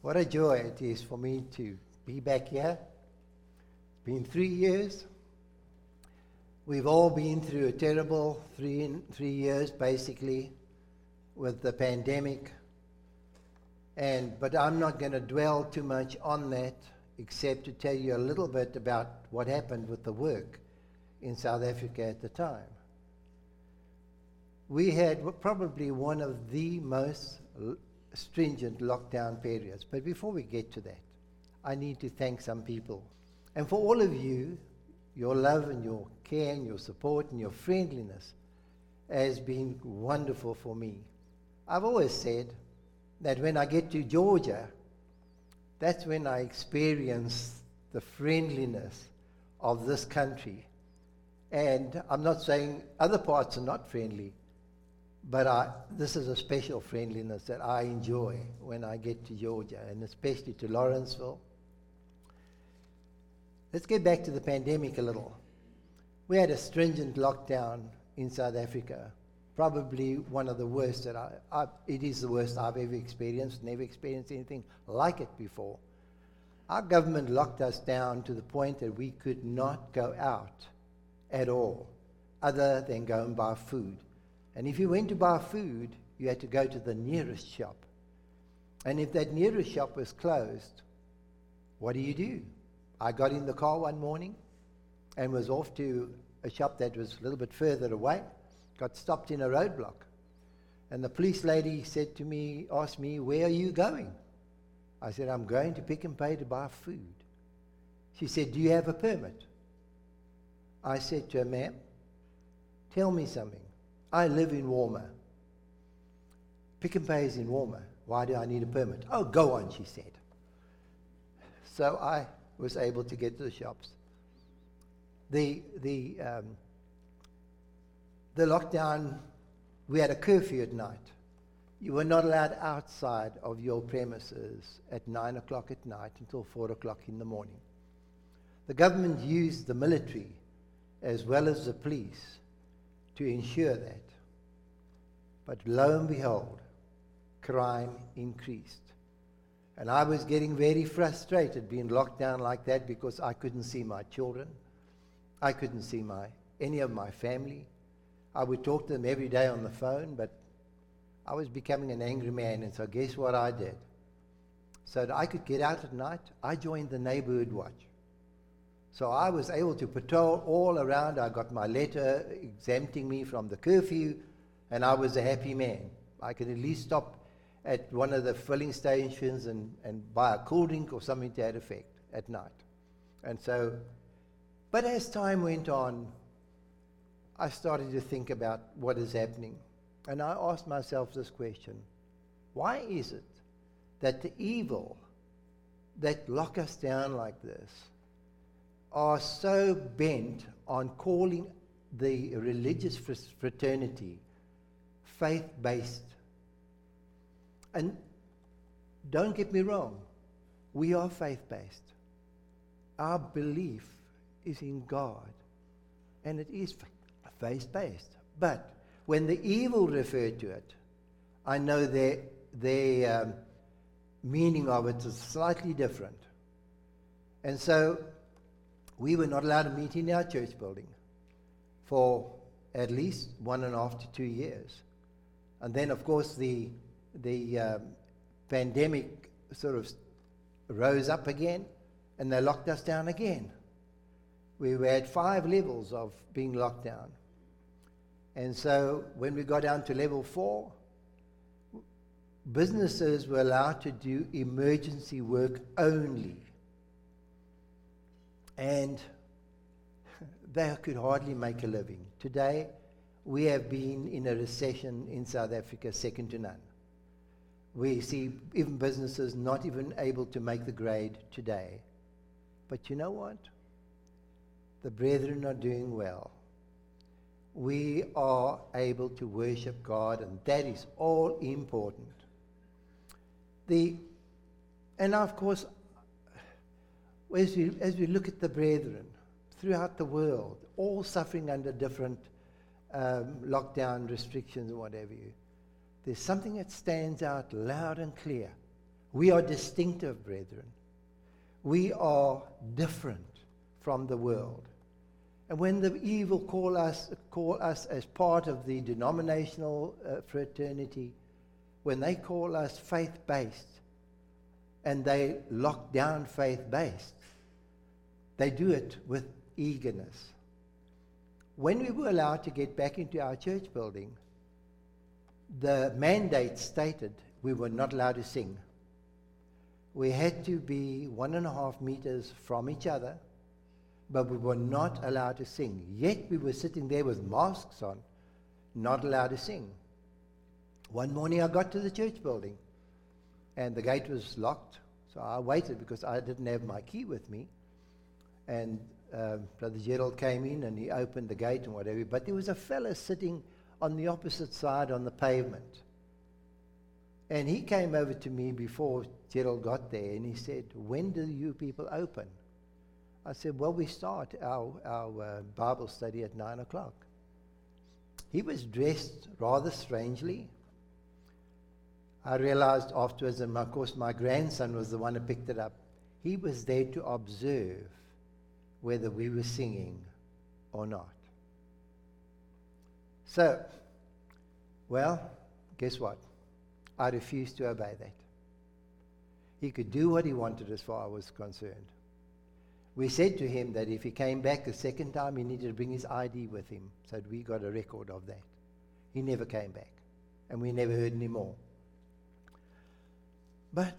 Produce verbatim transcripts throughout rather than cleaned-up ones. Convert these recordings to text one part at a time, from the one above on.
What a joy it is for me to be back here. It's been three years. We've all been through a terrible three, three years, basically, with the pandemic. And but I'm not going to dwell too much on that, except to tell you a little bit about what happened with the work in South Africa at the time. We had probably one of the most stringent lockdown periods. But before we get to that, I need to thank some people. And for all of you, your love and your care and your support and your friendliness has been wonderful for me. I've always said that when I get to Georgia, that's when I experience the friendliness of this country. And I'm not saying other parts are not friendly, but I, this is a special friendliness that I enjoy when I get to Georgia, and especially to Lawrenceville. Let's get back to the pandemic a little. We had a stringent lockdown in South Africa, probably one of the worst that I, I, it is the worst I've ever experienced, never experienced anything like it before. Our government locked us down to the point that we could not go out at all, other than go and buy food. And if you went to buy food, you had to go to the nearest shop. And if that nearest shop was closed, what do you do? I got in the car one morning and was off to a shop that was a little bit further away, got stopped in a roadblock. And the police lady said to me, asked me, "Where are you going?" I said, "I'm going to Pick n Pay to buy food." She said, "Do you have a permit?" I said to her, "Ma'am, tell me something. I live in Walmer. Pick n Pay is in Walmer. Why do I need a permit?" "Oh, go on," she said. So I was able to get to the shops. The, the, um, the lockdown, we had a curfew at night. You were not allowed outside of your premises at nine o'clock at night until four o'clock in the morning. The government used the military as well as the police to ensure that. But lo and behold, crime increased. And I was getting very frustrated being locked down like that because I couldn't see my children. I couldn't see my any of my family. I would talk to them every day on the phone, but I was becoming an angry man, and so guess what I did? So that I could get out at night, I joined the neighborhood watch. So I was able to patrol all around. I got my letter exempting me from the curfew, and I was a happy man. I could at least stop at one of the filling stations and, and buy a cool drink or something to that effect at night. And so, but as time went on, I started to think about what is happening. And I asked myself this question: why is it that the evil that lock us down like this are so bent on calling the religious fraternity faith-based? And don't get me wrong, we are faith-based. Our belief is in God, and it is faith-based. But when the evil refer to it, I know their, their um, meaning of it is slightly different. And so we were not allowed to meet in our church building for at least one and a half to two years. And then, of course, the the um, pandemic sort of rose up again, and they locked us down again. We were at five levels of being locked down. And so when we got down to level four, businesses were allowed to do emergency work only. And they could hardly make a living. Today, we have been in a recession in South Africa second to none. We see even businesses not even able to make the grade today. But you know what? The brethren are doing well. We are able to worship God, and that is all important. The, and of course, as we, as we look at the brethren throughout the world, all suffering under different um, lockdown restrictions and whatever you, there's something that stands out loud and clear. We are distinctive, brethren. We are different from the world. And when the evil call us, call us as part of the denominational uh, fraternity, when they call us faith-based, and they lock down faith-based, they do it with eagerness. When we were allowed to get back into our church building, the mandate stated we were not allowed to sing. We had to be one and a half meters from each other, but we were not allowed to sing. Yet we were sitting there with masks on, not allowed to sing. One morning I got to the church building, and the gate was locked, so I waited because I didn't have my key with me. And uh, Brother Gerald came in and he opened the gate and whatever, but there was a fella sitting on the opposite side on the pavement. And he came over to me before Gerald got there, and he said, "When do you people open?" I said, "Well, we start our, our uh, Bible study at nine o'clock. He was dressed rather strangely. I realized afterwards, and of course my grandson was the one who picked it up. He was there to observe whether we were singing or not. So, well, guess what? I refused to obey that. He could do what he wanted as far as I was concerned. We said to him that if he came back a second time, he needed to bring his I D with him, so that we got a record of that. He never came back, and we never heard any more. But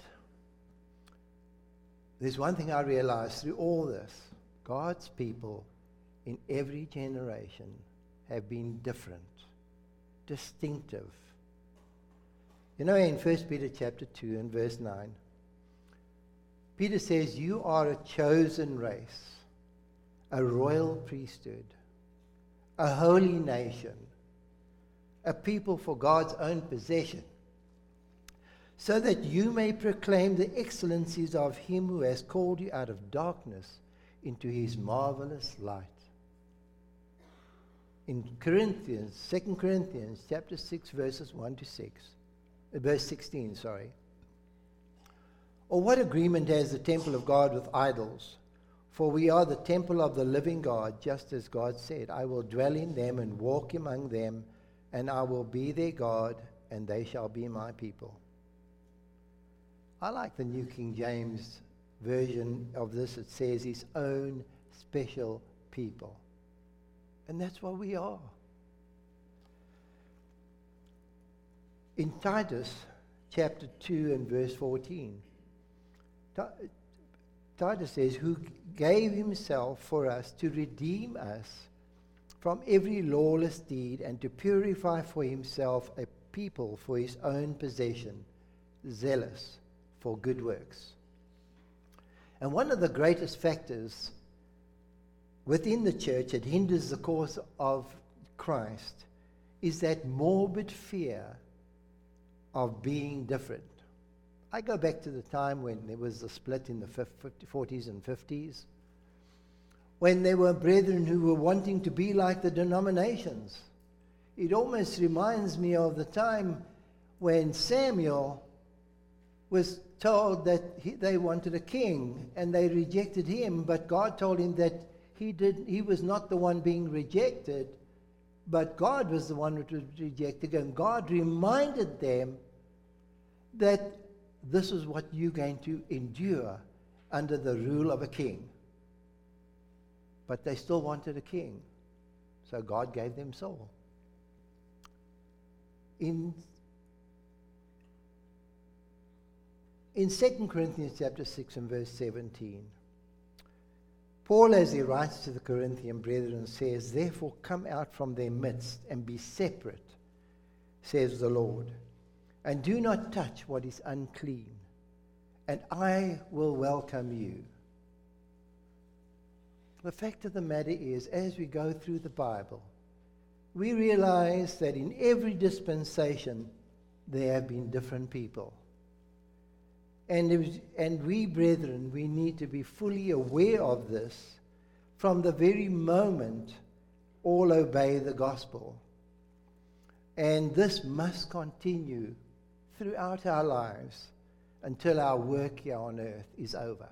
there's one thing I realized through all this. God's people in every generation have been different, distinctive. You know, in First Peter chapter two and verse nine, Peter says, "You are a chosen race, a royal priesthood, a holy nation, a people for God's own possession, so that you may proclaim the excellencies of him who has called you out of darkness into his marvelous light." In Corinthians, Second Corinthians chapter six, verses one to six, uh, verse sixteen, sorry. "Or what agreement has the temple of God with idols? For we are the temple of the living God, just as God said, 'I will dwell in them and walk among them, and I will be their God, and they shall be my people.'" I like the New King James version of this. It says his own special people. And that's what we are. In Titus chapter two and verse fourteen, Titus says, "Who gave himself for us to redeem us from every lawless deed and to purify for himself a people for his own possession, zealous for good works." And one of the greatest factors within the church that hinders the cause of Christ is that morbid fear of being different. I go back to the time when there was a split in the forties and fifties, when there were brethren who were wanting to be like the denominations. It almost reminds me of the time when Samuel was told that he, they wanted a king, and they rejected him, but God told him that he did. He was not the one being rejected, but God was the one who was rejected, and God reminded them that this is what you're going to endure under the rule of a king. But they still wanted a king, so God gave them Saul. In In Second Corinthians chapter six and verse seventeen, Paul, as he writes to the Corinthian brethren, says, "Therefore come out from their midst and be separate, says the Lord, and do not touch what is unclean, and I will welcome you." The fact of the matter is, as we go through the Bible, we realize that in every dispensation there have been different people. And, it was, and we, brethren, we need to be fully aware of this from the very moment all obey the gospel. And this must continue throughout our lives until our work here on earth is over.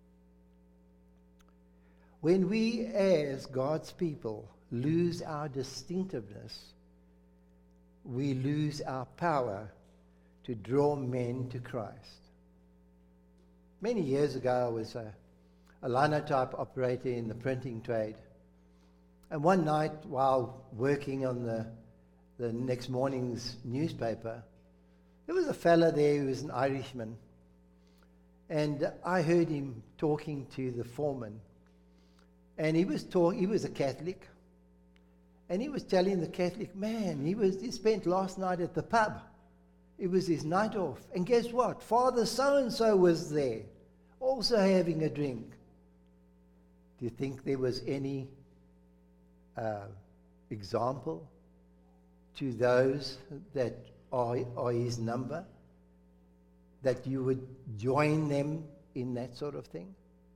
When we as God's people lose our distinctiveness, we lose our power to draw men to Christ. Many years ago, I was a, a linotype operator in the printing trade. And one night, while working on the, the next morning's newspaper, there was a fella there who was an Irishman. And I heard him talking to the foreman. And he was talk, he was a Catholic. And he was telling the Catholic, man, he was he spent last night at the pub. It was his night off. And guess what? Father so-and-so was there, also having a drink. Do you think there was any uh, example to those that are, are his number? That you would join them in that sort of thing?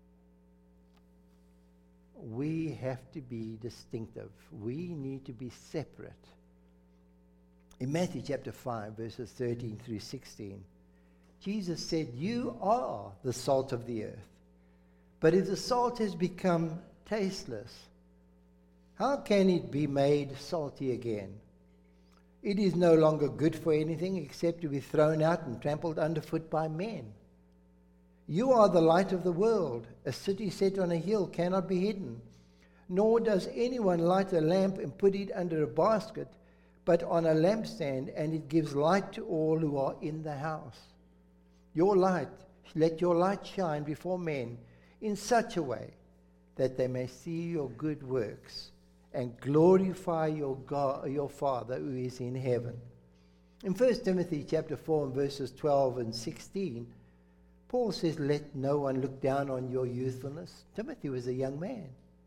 We have to be distinctive. We need to be separate. In Matthew chapter five, verses thirteen through sixteen, Jesus said, you are the salt of the earth. But if the salt has become tasteless, how can it be made salty again? It is no longer good for anything except to be thrown out and trampled underfoot by men. You are the light of the world. A city set on a hill cannot be hidden. Nor does anyone light a lamp and put it under a basket, but on a lampstand, and it gives light to all who are in the house. Your light, let your light shine before men in such a way that they may see your good works and glorify your God, your Father who is in heaven. In First Timothy chapter four and verses twelve and sixteen, Paul says, let no one look down on your youthfulness. Timothy was a young man.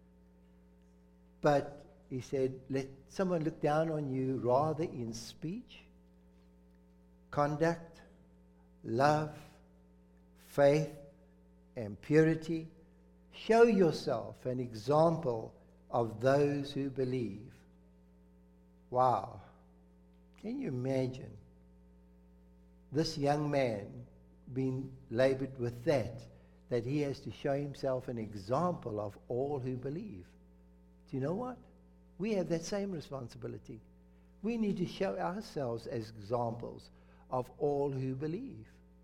But he said, let someone look down on you rather in speech, conduct, love, faith, and purity. Show yourself an example of those who believe. Wow. Can you imagine this young man being labored with that, that he has to show himself an example of all who believe? Do you know what? We have that same responsibility. We need to show ourselves as examples of all who believe.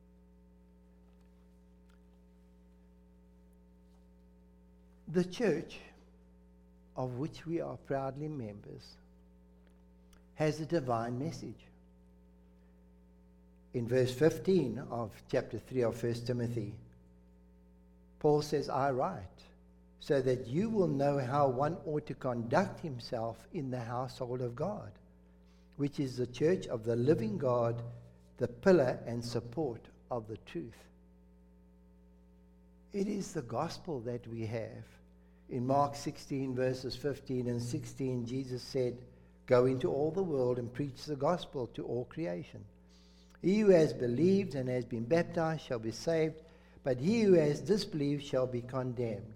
The church, of which we are proudly members, has a divine message. In verse fifteen of chapter three of First Timothy, Paul says, I write, so that you will know how one ought to conduct himself in the household of God, which is the church of the living God, the pillar and support of the truth. It is the gospel that we have. In Mark sixteen, verses fifteen and sixteen, Jesus said, go into all the world and preach the gospel to all creation. He who has believed and has been baptized shall be saved, but he who has disbelieved shall be condemned.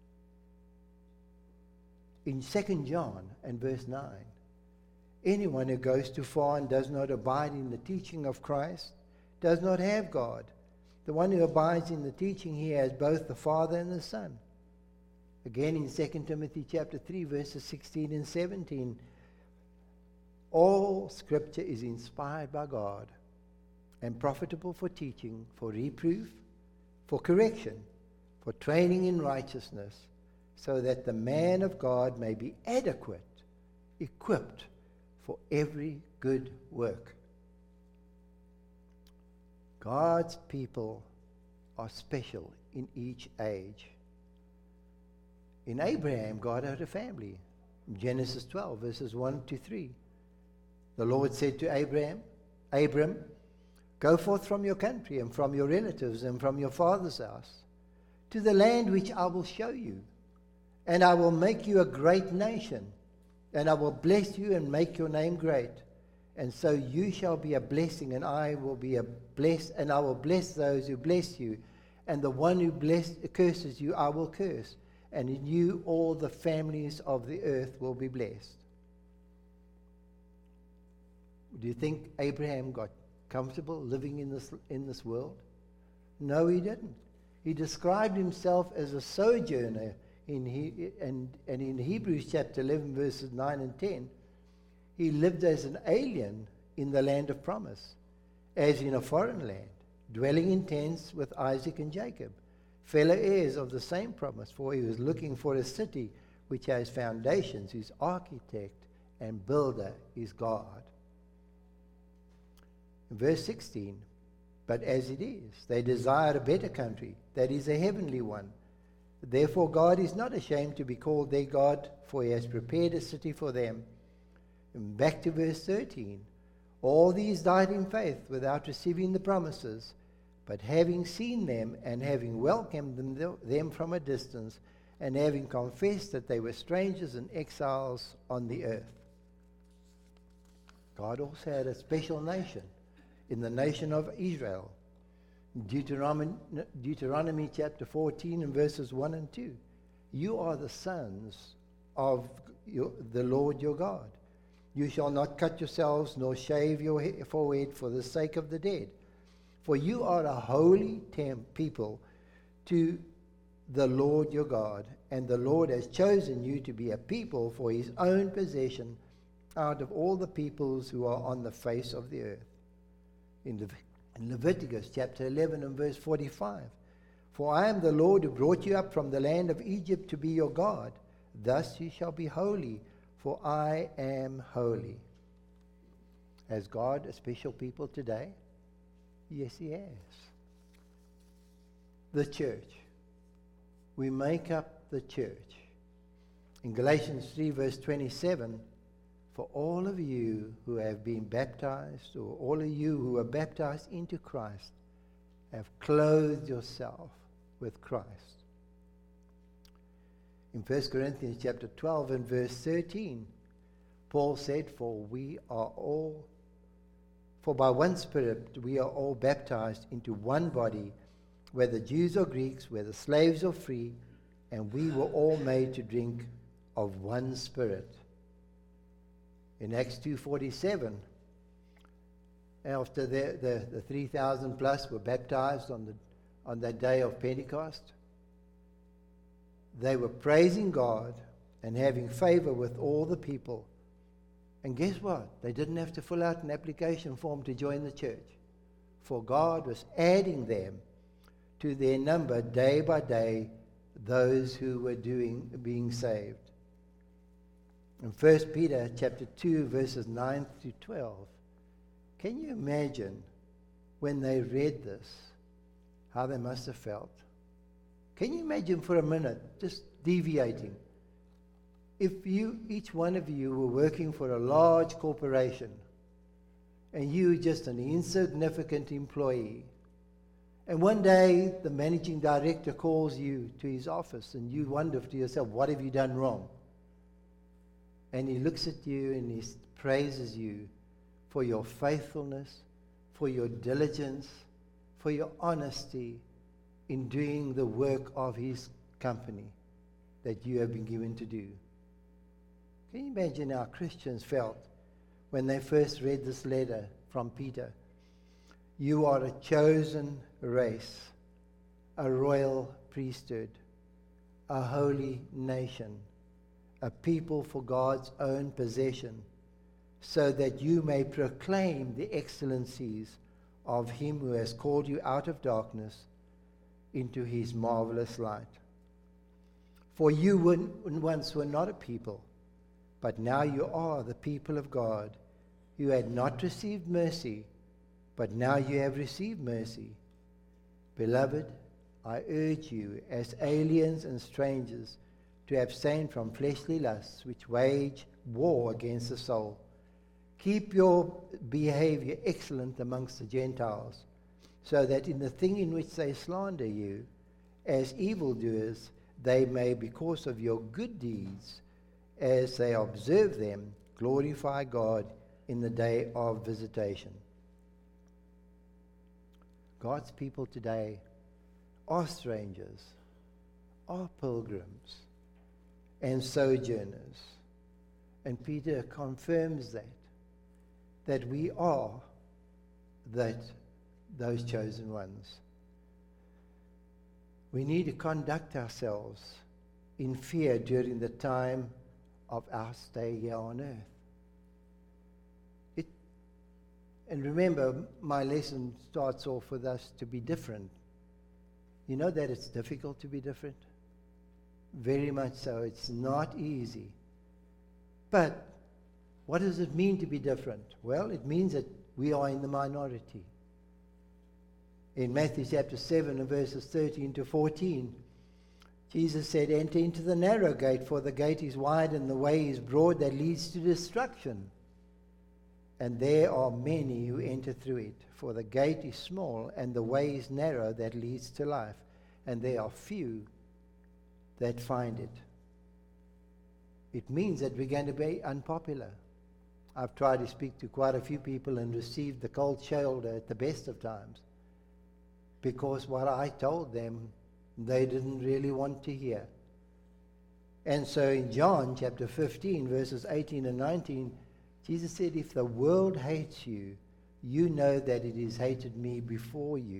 In Second John and verse nine, anyone who goes too far and does not abide in the teaching of Christ does not have God. The one who abides in the teaching, he has both the Father and the Son. Again in Second Timothy chapter three, verses sixteen and seventeen, all scripture is inspired by God and profitable for teaching, for reproof, for correction, for training in righteousness, so that the man of God may be adequate, equipped for every good work. God's people are special in each age. In Abraham, God had a family. In Genesis twelve, verses one to three. The Lord said to Abraham, Abram, go forth from your country and from your relatives and from your father's house to the land which I will show you. And I will make you a great nation, and I will bless you and make your name great. And so you shall be a blessing, and I will be a bless, and I will bless those who bless you. And the one who bless, curses you, I will curse. And in you all the families of the earth will be blessed. Do you think Abraham got comfortable living in this in this world? No, he didn't. He described himself as a sojourner, in he, and, and in Hebrews chapter eleven, verses nine and ten, he lived as an alien in the land of promise, as in a foreign land, dwelling in tents with Isaac and Jacob, fellow heirs of the same promise, for he was looking for a city which has foundations, whose architect and builder is God. Verse sixteen, but as it is, they desire a better country, that is a heavenly one. Therefore God is not ashamed to be called their God, for he has prepared a city for them. And back to verse thirteen, all these died in faith without receiving the promises, but having seen them and having welcomed them, them from a distance, and having confessed that they were strangers and exiles on the earth. God also had a special nation in the nation of Israel. Deuteronomy, Deuteronomy chapter fourteen and verses one and two. You are the sons of your, the Lord your God. You shall not cut yourselves nor shave your forehead for the sake of the dead. For you are a holy temp people to the Lord your God, and the Lord has chosen you to be a people for his own possession out of all the peoples who are on the face of the earth. In, Le- in Leviticus chapter eleven and verse forty-five, for I am the Lord who brought you up from the land of Egypt to be your God. Thus you shall be holy, for I am holy. Has God a special people today? Yes, he has. The church. We make up the church. In Galatians three verse twenty-seven, for all of you who have been baptized, or all of you who are baptized into Christ, have clothed yourself with Christ. In First Corinthians chapter twelve and verse thirteen, Paul said, for we are all, for by one Spirit we are all baptized into one body, whether Jews or Greeks, whether slaves or free, and we were all made to drink of one Spirit. In Acts two forty-seven, after the, the, the three thousand plus were baptized on, the, on that day of Pentecost, they were praising God and having favor with all the people. And guess what? They didn't have to fill out an application form to join the church, for God was adding them to their number day by day, those who were doing being saved. In First Peter chapter two, verses nine to twelve, can you imagine when they read this, how they must have felt? Can you imagine for a minute, just deviating, if you, each one of you were working for a large corporation, and you were just an insignificant employee, and one day the managing director calls you to his office, and you wonder to yourself, what have you done wrong? And he looks at you and he praises you for your faithfulness, for your diligence, for your honesty in doing the work of his company that you have been given to do. Can you imagine how Christians felt when they first read this letter from Peter? You are a chosen race, a royal priesthood, a holy nation, a people for God's own possession, so that you may proclaim the excellencies of him who has called you out of darkness into his marvelous light. For you were, once were not a people, but now you are the people of God. You had not received mercy, but now you have received mercy. Beloved, I urge you as aliens and strangers to abstain from fleshly lusts which wage war against the soul. Keep your behavior excellent amongst the Gentiles, so that in the thing in which they slander you, as evildoers, they may, because of your good deeds, as they observe them, glorify God in the day of visitation. God's people today are strangers, are pilgrims, and sojourners. And Peter confirms that, that we are that those chosen ones. We need to conduct ourselves in fear during the time of our stay here on earth. It, and remember, my lesson starts off with us to be different. You know that it's difficult to be different? Very much so. It's not easy. But what does it mean to be different? Well, it means that we are in the minority. In Matthew chapter seven and verses thirteen to fourteen, Jesus said, "Enter into the narrow gate, for the gate is wide and the way is broad that leads to destruction. And there are many who enter through it. For the gate is small and the way is narrow that leads to life. And there are few that find it." It means that we're going to be unpopular. I've tried to speak to quite a few people and received the cold shoulder at the best of times, because what I told them, they didn't really want to hear. And so in John chapter fifteen, verses eighteen and nineteen, Jesus said, "If the world hates you, you know that it has hated me before you.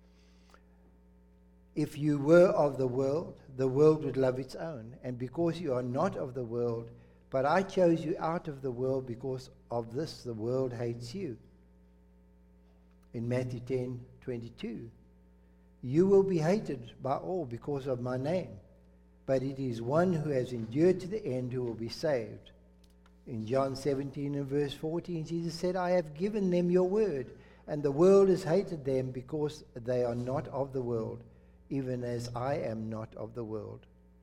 If you were of the world, the world would love its own. And because you are not of the world, but I chose you out of the world, because of this the world hates you." In Matthew ten twenty-two, "You will be hated by all because of my name, but it is one who has endured to the end who will be saved." In John seventeen and verse fourteen, Jesus said, "I have given them your word, and the world has hated them because they are not of the world, even as I am not of the world."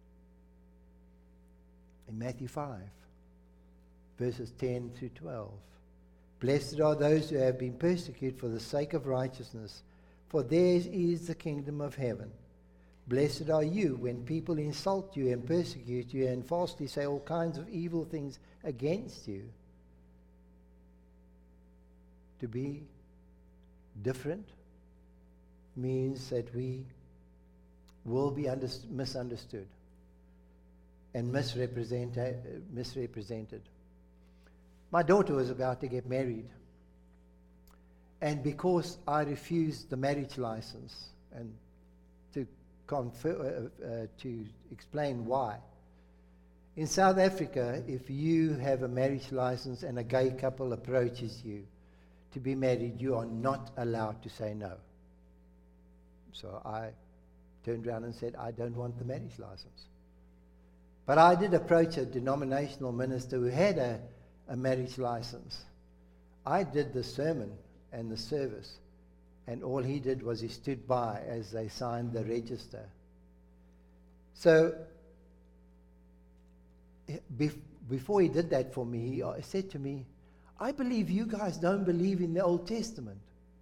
In Matthew five, verses ten through twelve, "Blessed are those who have been persecuted for the sake of righteousness, for theirs is the kingdom of heaven. Blessed are you when people insult you and persecute you and falsely say all kinds of evil things against you." To be different means that we will be under, misunderstood and misrepresent, uh, misrepresented. My daughter was about to get married, and because I refused the marriage license, and to confer, uh, uh, to explain why. In South Africa, if you have a marriage license and a gay couple approaches you to be married, you are not allowed to say no. So I turned around and said, "I don't want the marriage license." But I did approach a denominational minister who had a, a marriage license. I did the sermon and the service, and all he did was he stood by as they signed the register. So bef- before he did that for me, he uh, said to me, "I believe you guys don't believe in the Old Testament."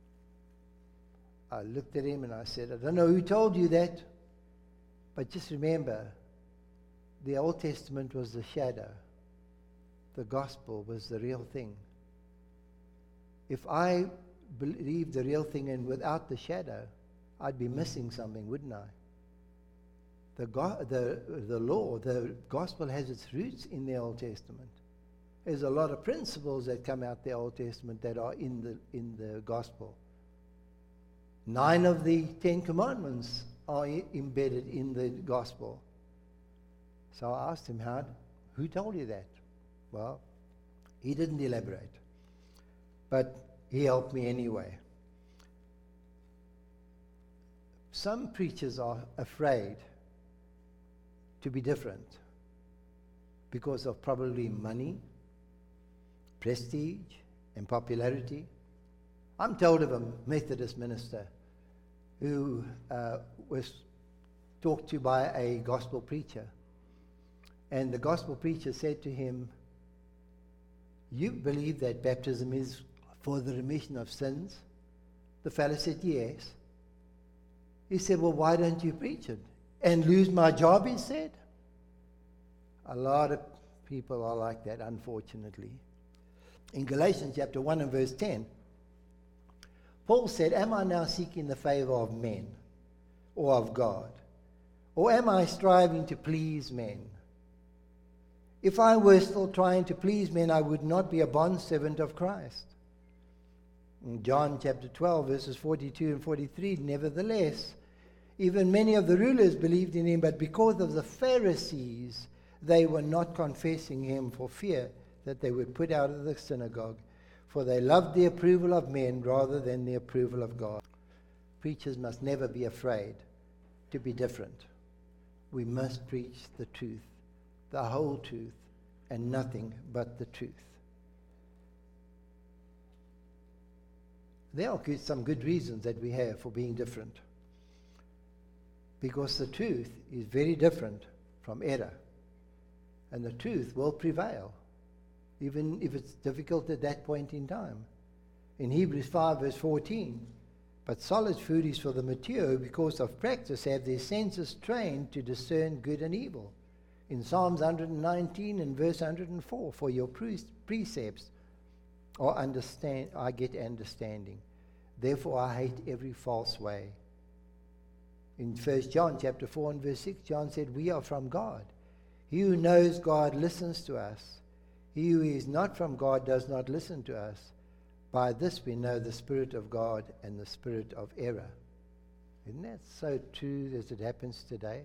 I looked at him and I said, "I don't know who told you that, but just remember, the Old Testament was the shadow. The gospel was the real thing. If I believed the real thing and without the shadow, I'd be missing something, wouldn't I? The, go- the, the law, the gospel has its roots in the Old Testament. There's a lot of principles that come out the Old Testament that are in the, in the gospel. Nine of the Ten Commandments are I- embedded in the gospel." So I asked him, How, who told you that? Well, he didn't elaborate, but he helped me anyway. Some preachers are afraid to be different because of probably money, prestige, and popularity. I'm told of a Methodist minister who uh, was talked to by a gospel preacher. And the gospel preacher said to him, "You believe that baptism is for the remission of sins?" The fellow said, "Yes." He said, "Well, why don't you preach it?" "And lose my job," he said. A lot of people are like that, unfortunately. In Galatians chapter one and verse ten, Paul said, "Am I now seeking the favor of men or of God? Or am I striving to please men? If I were still trying to please men, I would not be a bondservant of Christ." In John chapter twelve, verses forty-two and forty-three, "Nevertheless, Even many of the rulers believed in him, but because of the Pharisees, they were not confessing him for fear that they would put out of the synagogue, for they loved the approval of men rather than the approval of God. Preachers must never be afraid to be different. We must preach the truth, the whole truth, and nothing but the truth. There are good, some good reasons that we have for being different, because the truth is very different from error, and the truth will prevail, even if it's difficult at that point in time. In Hebrews five verse fourteen, but solid food is for the mature, who because of practice have their senses trained to discern good and evil. In Psalms one nineteen and verse one hundred four, for your precepts are understand, I get understanding. Therefore I hate every false way. In First John chapter four and verse six, John said, we are from God. He who knows God listens to us. He who is not from God does not listen to us. By this we know the spirit of God and the spirit of error. Isn't that so true as it happens today?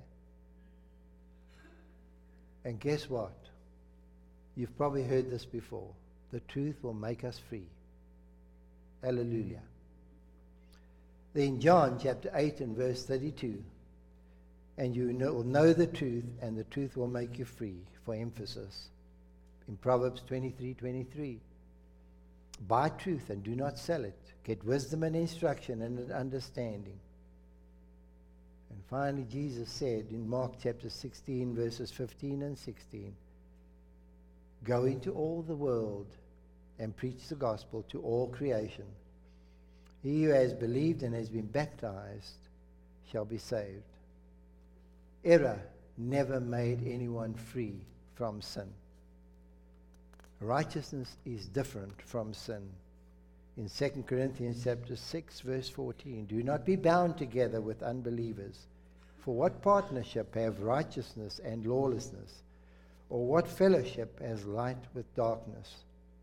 And guess what? You've probably heard this before. The truth will make us free. Hallelujah. Then John chapter eight and verse thirty-two. And you know, will know the truth, and the truth will make you free, for emphasis. In Proverbs twenty-three twenty-three. Buy truth and do not sell it. Get wisdom and instruction and an understanding. And finally, Jesus said in Mark chapter sixteen, verses fifteen and sixteen, go into all the world and preach the gospel to all creation. He who has believed and has been baptized shall be saved. Error never made anyone free from sin. Righteousness is different from sin. In Second Corinthians chapter six, verse fourteen, do not be bound together with unbelievers. For what partnership have righteousness and lawlessness? Or what fellowship has light with darkness?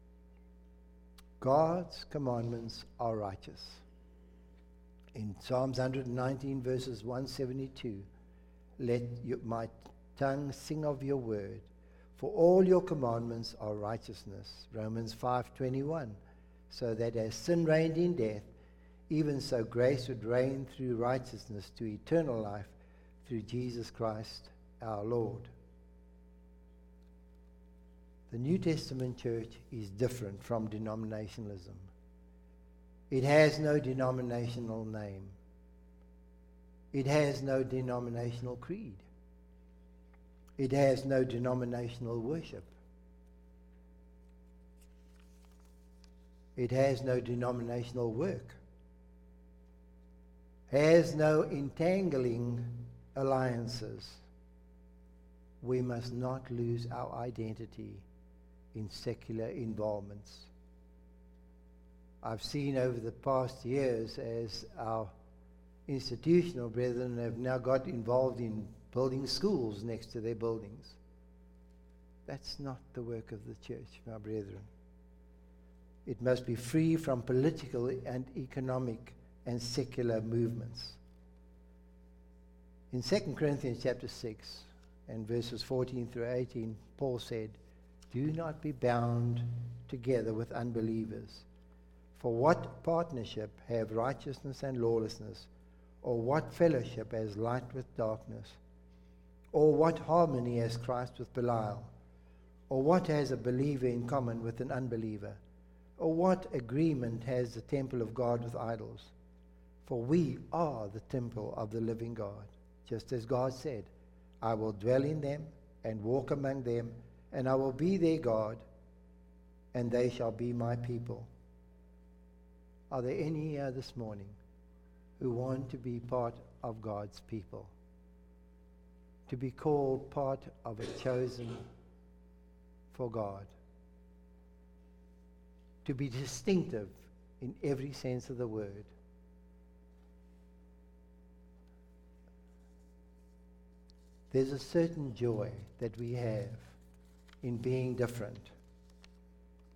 God's commandments are righteous. In Psalms one nineteen, verses one seventy-two, let your, my tongue sing of your word, for all your commandments are righteousness. Romans five twenty-one, so that as sin reigned in death, even so grace would reign through righteousness to eternal life through Jesus Christ our Lord. The New Testament church is different from denominationalism. It has no denominational name. It has no denominational creed. It has no denominational worship. It has no denominational work. Has no entangling alliances. We must not lose our identity in secular involvements. I've seen over the past years as our institutional brethren have now got involved in building schools next to their buildings. That's not the work of the church, my brethren. It must be free from political and economic and secular movements. In Second Corinthians chapter six and verses fourteen through eighteen, Paul said, do not be bound together with unbelievers. For what partnership have righteousness and lawlessness? Or what fellowship has light with darkness? Or what harmony has Christ with Belial? Or what has a believer in common with an unbeliever? Or what agreement has the temple of God with idols? For we are the temple of the living God. Just as God said, I will dwell in them and walk among them, and I will be their God, and they shall be my people. Are there any here this morning who want to be part of God's people? To be called part of a chosen for God? To be distinctive in every sense of the word? There's a certain joy that we have in being different.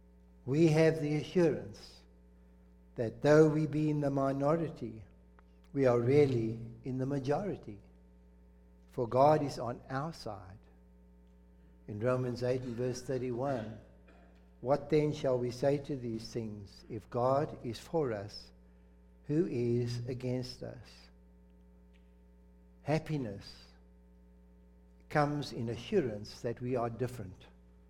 We have the assurance that though we be in the minority, we are really in the majority. For God is on our side. In Romans eight and verse thirty-one, what then shall we say to these things? If God is for us, who is against us? Happiness comes in assurance that we are different.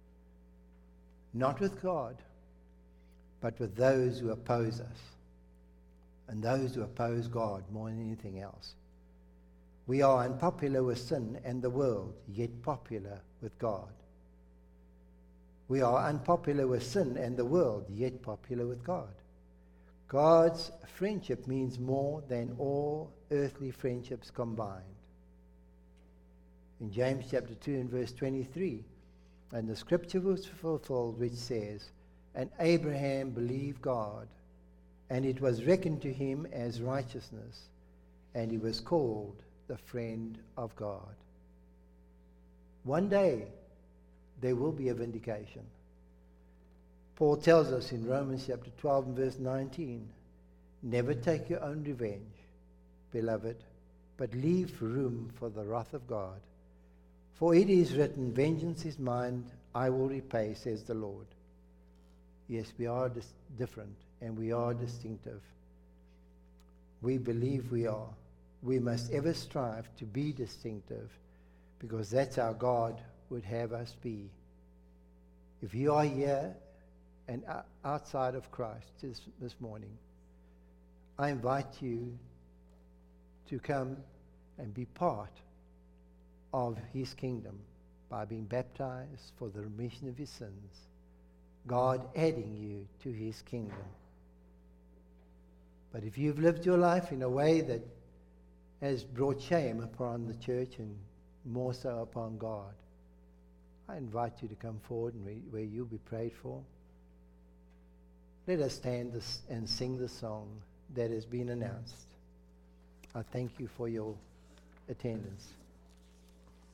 Not with God, but with those who oppose us. And those who oppose God more than anything else. We are unpopular with sin and the world, yet popular with God. We are unpopular with sin and the world, yet popular with God. God's friendship means more than all earthly friendships combined. In James chapter two and verse twenty-three, and the scripture was fulfilled which says, and Abraham believed God, and it was reckoned to him as righteousness, and he was called the friend of God. One day, there will be a vindication. Paul tells us in Romans chapter twelve and verse nineteen, never take your own revenge, beloved, but leave room for the wrath of God. For it is written, vengeance is mine, I will repay, says the Lord. Yes, we are dis- different and we are distinctive. We believe we are. We must ever strive to be distinctive because that's how God would have us be. If you are here and outside of Christ this, this morning, I invite you to come and be part of his kingdom by being baptized for the remission of his sins, God adding you to his kingdom. But if you've lived your life in a way that has brought shame upon the church and more so upon God, I invite you to come forward and re- where you'll be prayed for. Let us stand this and sing the song that has been announced. I thank you for your attendance.